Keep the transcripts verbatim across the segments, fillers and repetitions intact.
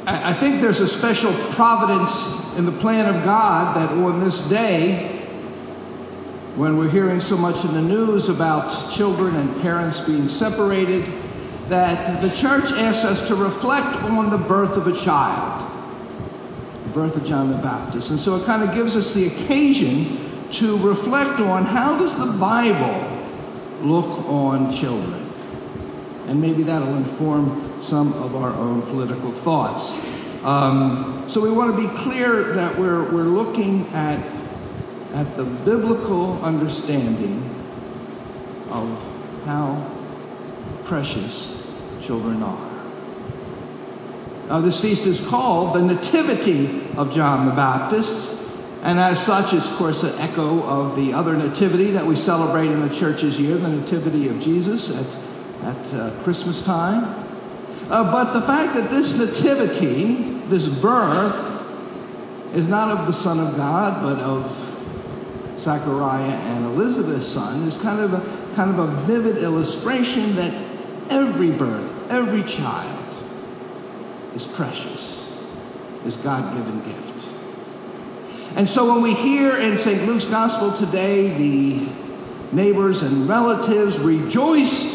I think there's a special providence in the plan of God that on this day, when we're hearing so much in the news about children and parents being separated, that the church asks us to reflect on the birth of a child, the birth of John the Baptist. And so it kind of gives us the occasion to reflect on how does the Bible look on children. And maybe that'll inform some of our own political thoughts. Um, so we want to be clear that we're we're looking at at the biblical understanding of how precious children are. Now, this feast is called the Nativity of John the Baptist, and as such, it's of course an echo of the other nativity that we celebrate in the church's year, the Nativity of Jesus at at uh, Christmas time. Uh, but the fact that this nativity, this birth, is not of the Son of God, but of Zachariah and Elizabeth's son, is kind of a kind of a vivid illustration that every birth, every child is precious, is God-given gift. And so when we hear in Saint Luke's Gospel today, the neighbors and relatives rejoiced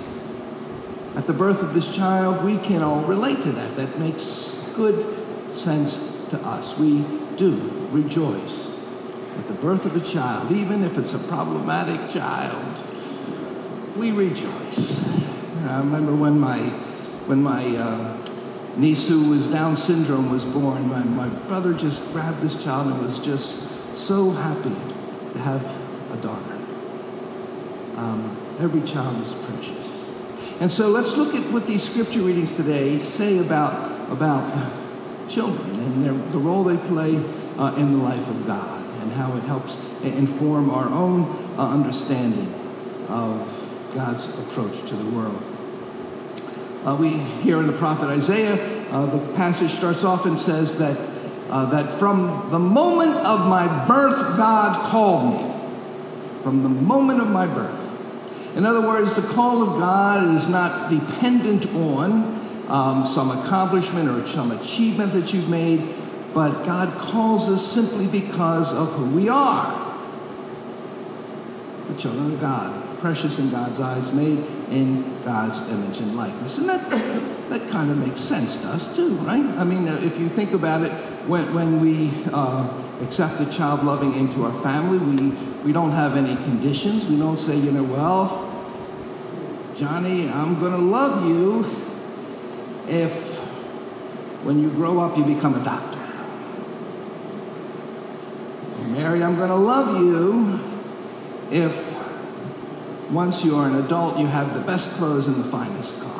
at the birth of this child, we can all relate to that. That makes good sense to us. We do rejoice at the birth of a child, even if it's a problematic child. We rejoice. I remember when my when my uh, niece, who was Down syndrome, was born. My, my brother just grabbed this child and was just so happy to have a daughter. Um, every child is precious. And so let's look at what these scripture readings today say about, about children and their, the role they play uh, in the life of God, and how it helps inform our own uh, understanding of God's approach to the world. Uh, we hear in the prophet Isaiah, uh, the passage starts off and says that, uh, that from the moment of my birth, God called me. From the moment of my birth. In other words, the call of God is not dependent on um, some accomplishment or some achievement that you've made, but God calls us simply because of who we are. The children of God, precious in God's eyes, made in God's image and likeness. And that that kind of makes sense to us too, right? I mean, if you think about it, when, when we uh, accept a child loving into our family, we, we don't have any conditions. We don't say, you know, well, Johnny, I'm going to love you if when you grow up you become a doctor. Mary, I'm going to love you if once you are an adult you have the best clothes and the finest car.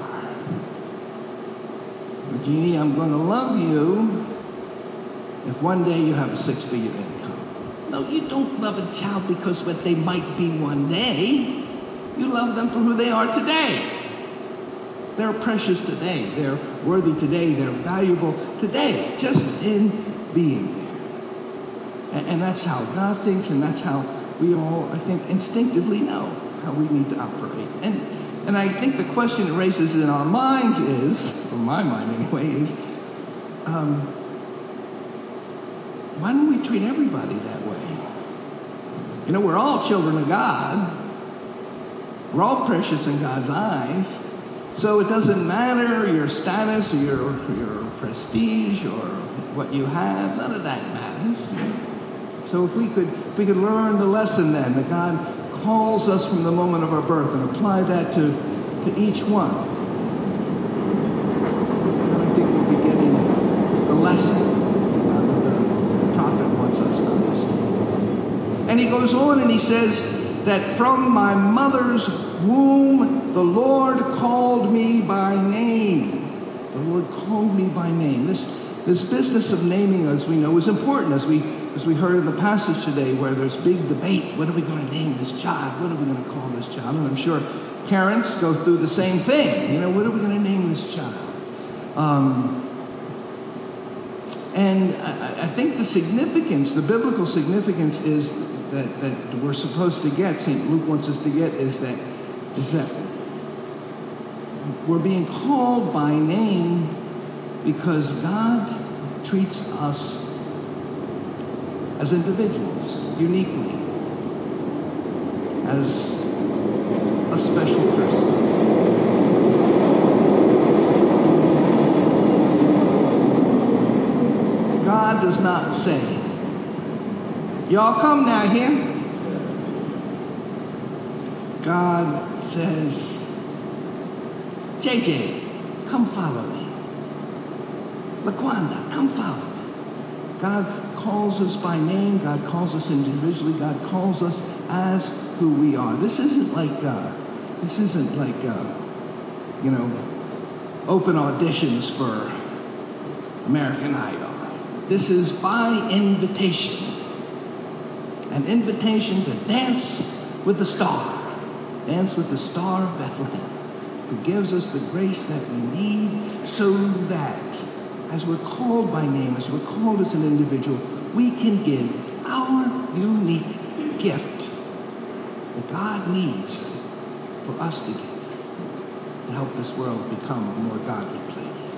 Jeannie, I'm going to love you if one day you have a six-figure income. No, you don't love a child because what they might be one day. You love them for who they are today. They're precious today. They're worthy today. They're valuable today, just in being. And, and that's how God thinks, and that's how we all, I think, instinctively know how we need to operate. And and I think the question it raises in our minds is, or my mind anyway, is, um, why don't we treat everybody that way? You know, we're all children of God. We're all precious in God's eyes. So it doesn't matter your status or your, your prestige or what you have. None of that matters. So if we could if we could learn the lesson then that God calls us from the moment of our birth and apply that to, to each one, I think we'll be getting the lesson uh, that the prophet wants us to understand. And he goes on and he says that from my mother's womb the Lord called me by name. The Lord called me by name. This this business of naming, as we know, is important, as we as we heard in the passage today, where there's big debate. What are we going to name this child? What are we going to call this child? And I'm sure parents go through the same thing. You know, what are we going to name this child? Um, and I, I think the significance, the biblical significance, is that that we're supposed to get. Saint Luke wants us to get is that is that we're being called by name because God treats us as individuals, uniquely, as a special person. God does not say, y'all come now here. God says, J J, come follow me. LaQuanda, come follow me. God calls us by name. God calls us individually. God calls us as who we are. This isn't like, uh, this isn't like, uh, you know, open auditions for American Idol. This is by invitation. An invitation to dance with the star. Dance with the star of Bethlehem, who gives us the grace that we need so that as we're called by name, as we're called as an individual, we can give our unique gift that God needs for us to give to help this world become a more godly place.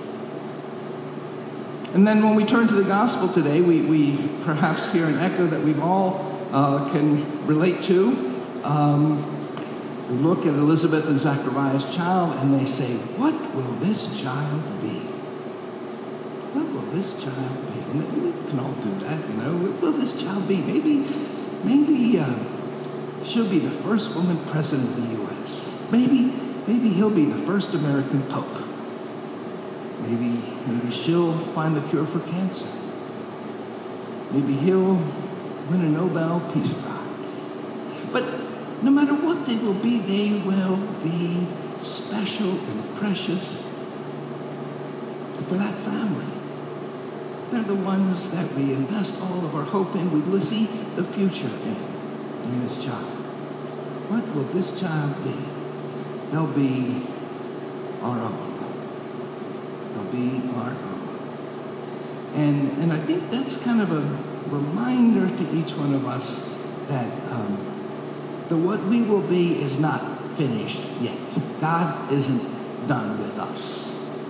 And then when we turn to the gospel today, we, we perhaps hear an echo that we've all uh, can relate to. Um, we look at Elizabeth and Zachariah's child and they say, what will this child be? What will this child be? And we can all do that, you know. What will this child be? Maybe, maybe uh, she'll be the first woman president of the U S. Maybe, maybe he'll be the first American pope. Maybe, maybe she'll find the cure for cancer. Maybe he'll win a Nobel Peace Prize. But no matter what they will be, they will be special and precious for that family. They're the ones that we invest all of our hope in. We see the future in, in this child. What will this child be? They'll be our own. They'll be our own. And, and I think that's kind of a reminder to each one of us that um, the what we will be is not finished yet. God isn't done with us.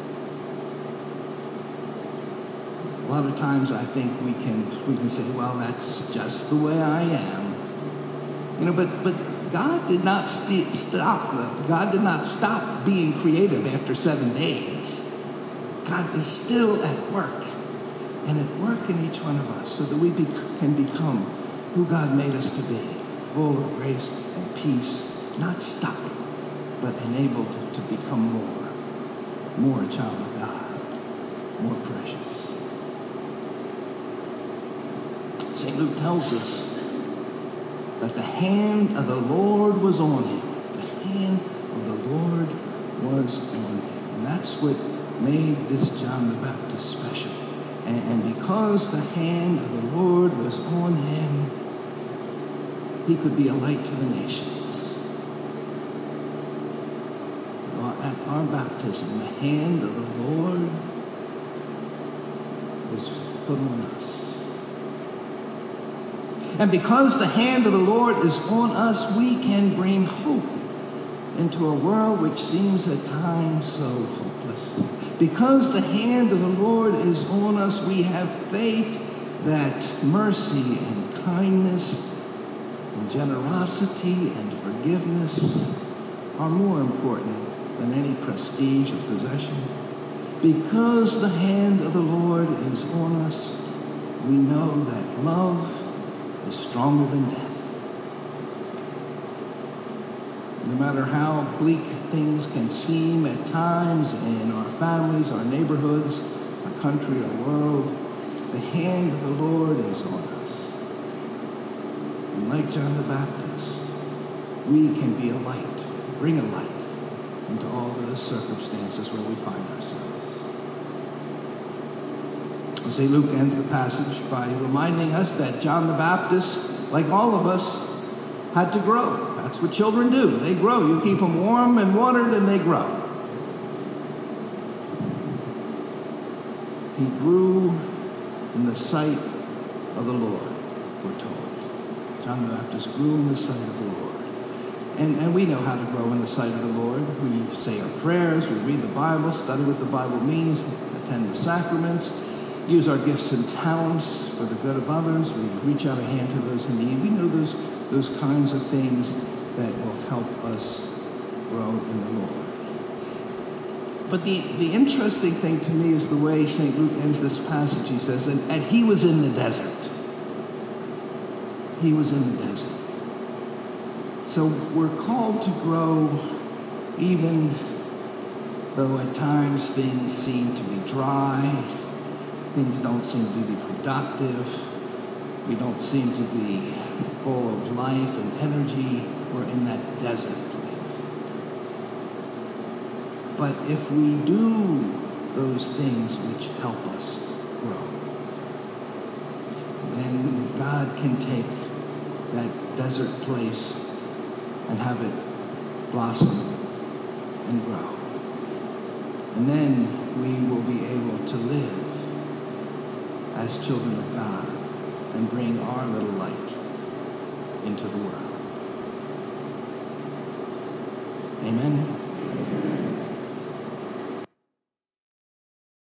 A lot of times I think we can we can say, well, that's just the way I am. You know, but but God did not st- stop. God did not stop being creative after seven days. God is still at work, and at work in each one of us, so that we be, can become who God made us to be, full of grace and peace, not stuck, but enabled to become more, more a child of God, more precious. Saint Luke tells us that the hand of the Lord was on him. The hand of the Lord was on him. And that's what made this John the Baptist special. And, and because the hand of the Lord was on him, he could be a light to the nations. At our baptism, the hand of the Lord was put on us. And because the hand of the Lord is on us, we can bring hope into a world which seems at times so hopeless. Because the hand of the Lord is on us, we have faith that mercy and kindness and generosity and forgiveness are more important than any prestige or possession. Because the hand of the Lord is on us, we know that love is stronger than death. No matter how bleak things can seem at times in our families, our neighborhoods, our country, our world, the hand of the Lord is on us. And like John the Baptist, we can be a light, bring a light into all those circumstances where we find ourselves. Saint Luke ends the passage by reminding us that John the Baptist, like all of us, had to grow. That's what children do. They grow. You keep them warm and watered and they grow. He grew in the sight of the Lord, we're told. John the Baptist grew in the sight of the Lord. And, and we know how to grow in the sight of the Lord. We say our prayers, we read the Bible, study what the Bible means, attend the sacraments, use our gifts and talents for the good of others. We reach out a hand to those in need. We know those, those kinds of things that will help us grow in the Lord. But the, the interesting thing to me is the way Saint Luke ends this passage. He says, and, and he was in the desert. He was in the desert. So we're called to grow even though at times things seem to be dry, things don't seem to be productive, we don't seem to be full of life and energy. We're in that desert place. But if we do those things which help us grow, then God can take that desert place and have it blossom and grow. And then we will be able to live as children of God and bring our little light into the world.